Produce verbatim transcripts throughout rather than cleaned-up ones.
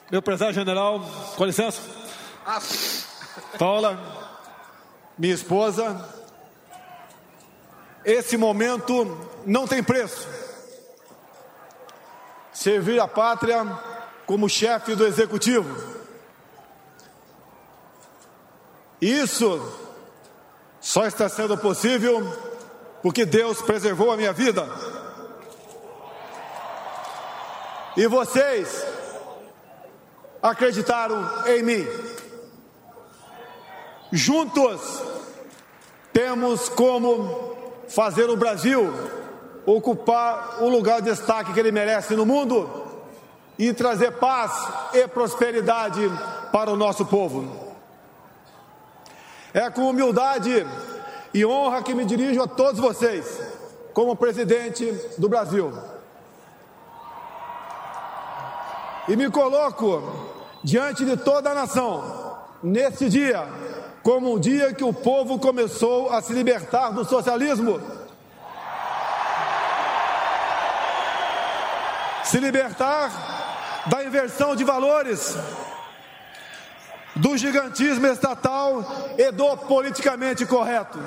Meu prezado general, com licença. Paula, minha esposa, esse momento não tem preço. Servir a pátria como chefe do executivo. Isso só está sendo possível porque Deus preservou a minha vida. E vocês acreditaram em mim. Juntos temos como fazer o Brasil ocupar o lugar de destaque que ele merece no mundo e trazer paz e prosperidade para o nosso povo. É com humildade e honra que me dirijo a todos vocês, como presidente do Brasil. E me coloco diante de toda a nação, nesse dia, como um dia que o povo começou a se libertar do socialismo, se libertar da inversão de valores, do gigantismo estatal e do politicamente correto.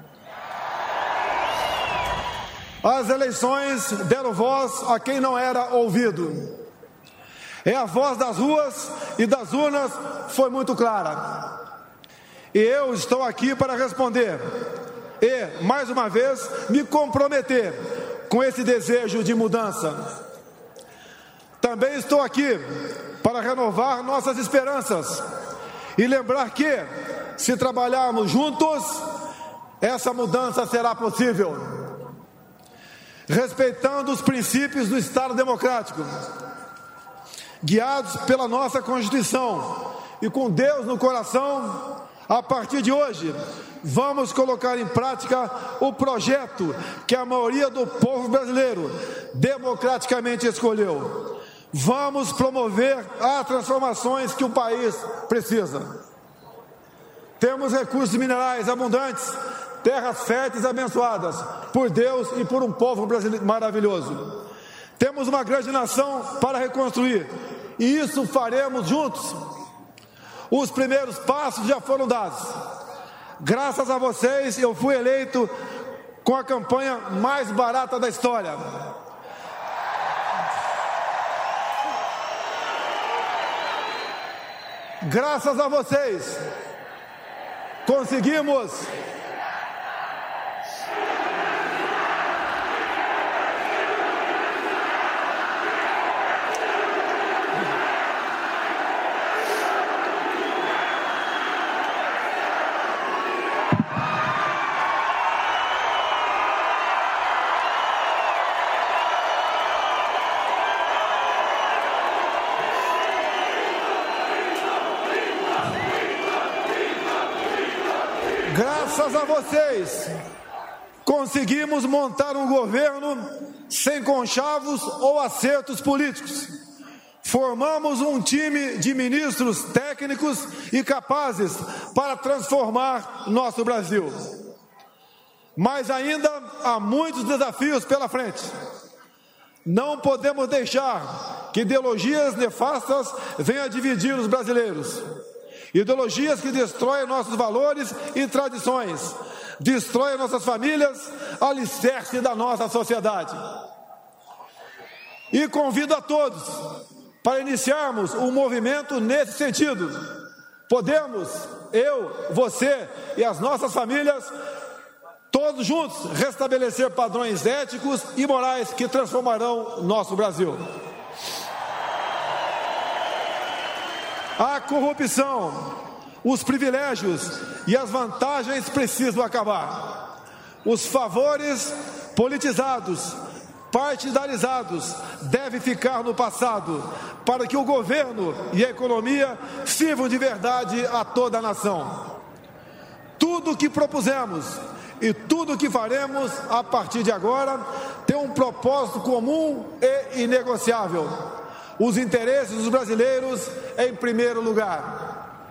As eleições deram voz a quem não era ouvido. E a voz das ruas e das urnas foi muito clara. E eu estou aqui para responder e, mais uma vez, me comprometer com esse desejo de mudança. Também estou aqui para renovar nossas esperanças e lembrar que, se trabalharmos juntos, essa mudança será possível. Respeitando os princípios do Estado Democrático, guiados pela nossa Constituição e com Deus no coração, a partir de hoje, vamos colocar em prática o projeto que a maioria do povo brasileiro democraticamente escolheu. Vamos promover as transformações que o país precisa. Temos recursos minerais abundantes, terras férteis abençoadas por Deus e por um povo brasileiro maravilhoso. Temos uma grande nação para reconstruir, e isso faremos juntos. Os primeiros passos já foram dados. Graças a vocês, eu fui eleito com a campanha mais barata da história. Graças a vocês, conseguimos Graças a vocês, conseguimos montar um governo sem conchavos ou acertos políticos. Formamos um time de ministros técnicos e capazes para transformar nosso Brasil. Mas ainda há muitos desafios pela frente. Não podemos deixar que ideologias nefastas venham dividir os brasileiros. Ideologias que destroem nossos valores e tradições, destroem nossas famílias, alicerce da nossa sociedade. E convido a todos para iniciarmos um movimento nesse sentido. Podemos, eu, você e as nossas famílias, todos juntos, restabelecer padrões éticos e morais que transformarão nosso Brasil. A corrupção, os privilégios e as vantagens precisam acabar. Os favores politizados, partidarizados, devem ficar no passado, para que o governo e a economia sirvam de verdade a toda a nação. Tudo o que propusemos e tudo o que faremos a partir de agora tem um propósito comum e inegociável: os interesses dos brasileiros em primeiro lugar.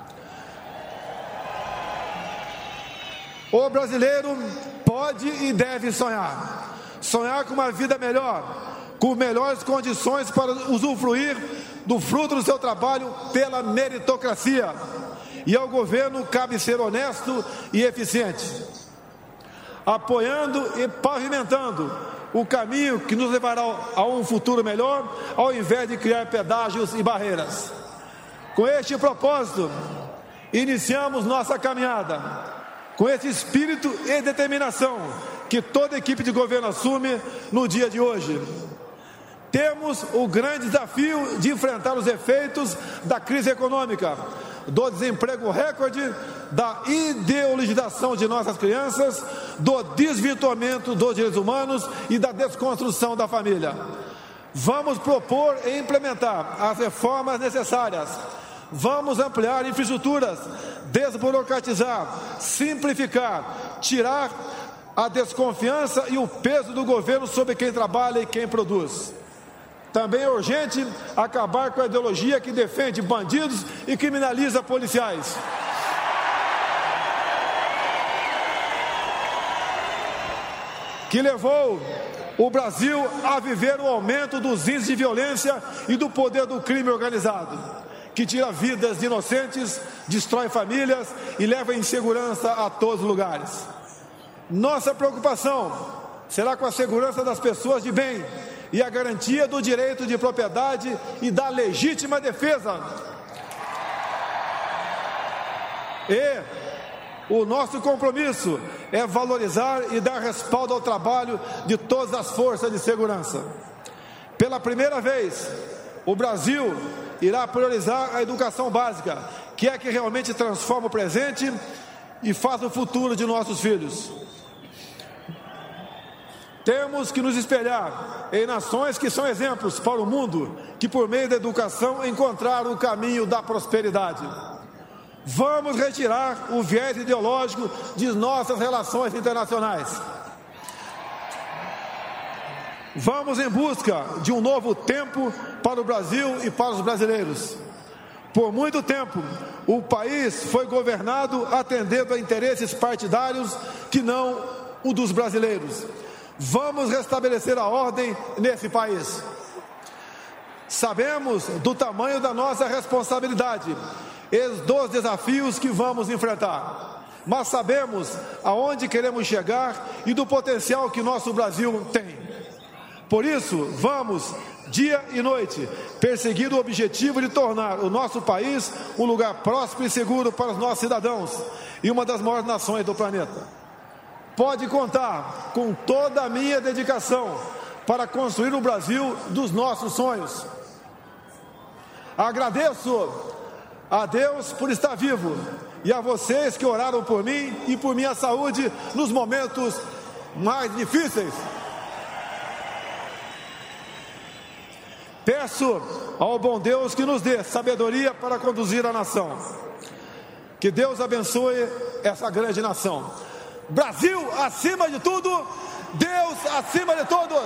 O brasileiro pode e deve sonhar. Sonhar com uma vida melhor, com melhores condições para usufruir do fruto do seu trabalho pela meritocracia. E ao governo cabe ser honesto e eficiente, apoiando e pavimentando o caminho que nos levará a um futuro melhor, ao invés de criar pedágios e barreiras. Com este propósito, iniciamos nossa caminhada, com esse espírito e determinação que toda equipe de governo assume no dia de hoje. Temos o grande desafio de enfrentar os efeitos da crise econômica, do desemprego recorde, da ideologização de nossas crianças, do desvirtuamento dos direitos humanos e da desconstrução da família. Vamos propor e implementar as reformas necessárias. Vamos ampliar infraestruturas, desburocratizar, simplificar, tirar a desconfiança e o peso do governo sobre quem trabalha e quem produz. Também é urgente acabar com a ideologia que defende bandidos e criminaliza policiais. Que levou o Brasil a viver o aumento dos índices de violência e do poder do crime organizado, que tira vidas de inocentes, destrói famílias e leva insegurança a todos os lugares. Nossa preocupação será com a segurança das pessoas de bem e a garantia do direito de propriedade e da legítima defesa. E o nosso compromisso é valorizar e dar respaldo ao trabalho de todas as forças de segurança. Pela primeira vez, o Brasil irá priorizar a educação básica, que é que realmente transforma o presente e faz o futuro de nossos filhos. Temos que nos espelhar em nações que são exemplos para o mundo, que por meio da educação encontraram o caminho da prosperidade. Vamos retirar o viés ideológico de nossas relações internacionais. Vamos em busca de um novo tempo para o Brasil e para os brasileiros. Por muito tempo, o país foi governado atendendo a interesses partidários que não o dos brasileiros. Vamos restabelecer a ordem nesse país. Sabemos do tamanho da nossa responsabilidade e dos desafios que vamos enfrentar, mas sabemos aonde queremos chegar e do potencial que nosso Brasil tem. Por isso, vamos, dia e noite, perseguir o objetivo de tornar o nosso país um lugar próspero e seguro para os nossos cidadãos e uma das maiores nações do planeta. Pode contar com toda a minha dedicação para construir o Brasil dos nossos sonhos. Agradeço a Deus por estar vivo e a vocês que oraram por mim e por minha saúde nos momentos mais difíceis. Peço ao bom Deus que nos dê sabedoria para conduzir a nação. Que Deus abençoe essa grande nação. Brasil acima de tudo, Deus acima de todos.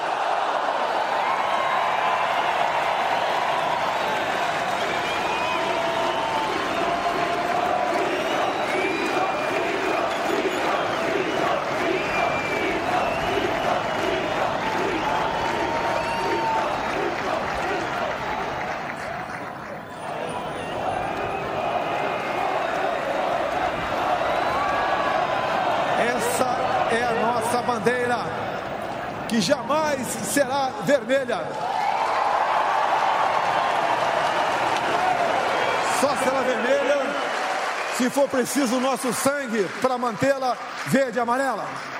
Bandeira que jamais será vermelha, só será vermelha se for preciso o nosso sangue para mantê-la verde e amarela.